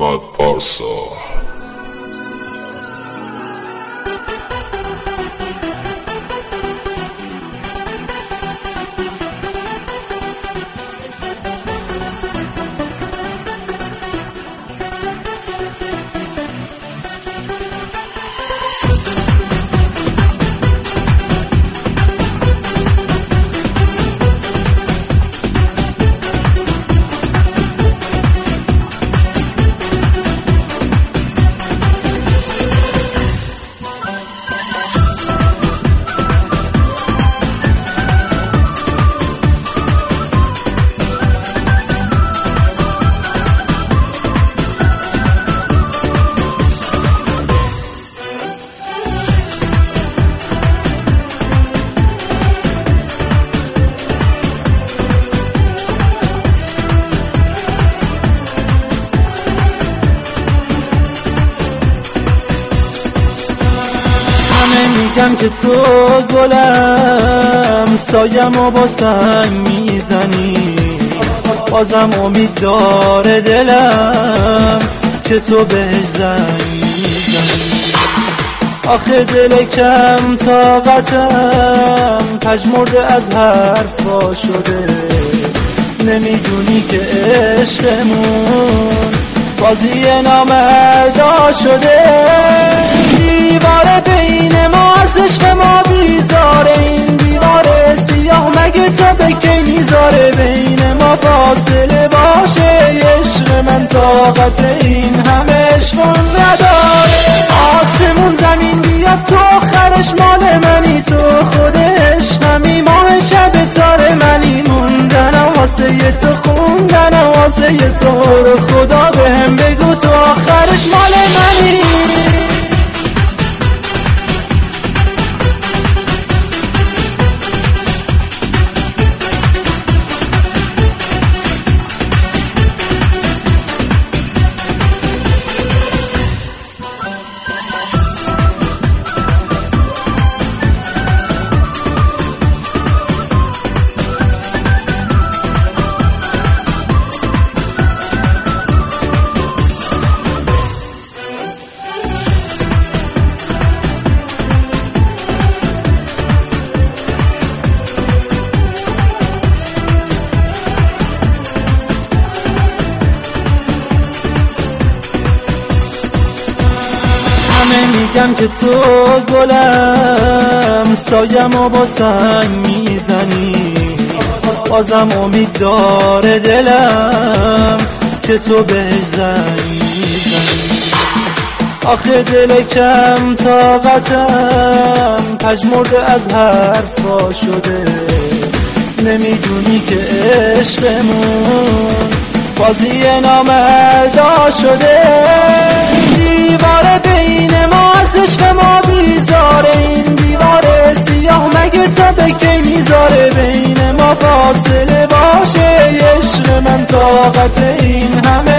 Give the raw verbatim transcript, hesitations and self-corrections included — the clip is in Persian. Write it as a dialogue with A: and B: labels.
A: محمد پارسا.
B: میگم که تو گلم سایم و با سنگ میزنی، بازم امید داره دلم که تو بهش زنگ میزنی. آخه دل کم طاقتم پژمرده از حرفا شده، نمیدونی که عشقمون بازی نامردا شده. دیوار بین ما از عشق ما بیزاره، این دیوار سیاه مگه تا به کی میذاره بین ما فاصله باشه؟ عشق من طاقت این همه عشق نداره. آسمون زمین بیاد تو آخرش مال منی، تو خود عشقمی ماه شب تار منی، موندنم واسه تو خوندنم واسه تو، رو خدا بهم بگو تو آخرش مال منی. میگم که تو گلم سایم و با سنگ میزنی، بازم امید داره دلم که تو بهش زنگ میزنی. آخه دل کم طاقتم پژمرده از حرفا شده، نمیدونی که عشقمون بازی نامردا شده. دیوار بین ما از عشق ما بیزاره، این دیوار سیاه مگه تا به کی میذاره بین ما فاصله باشه؟ عشق من طاقت این همه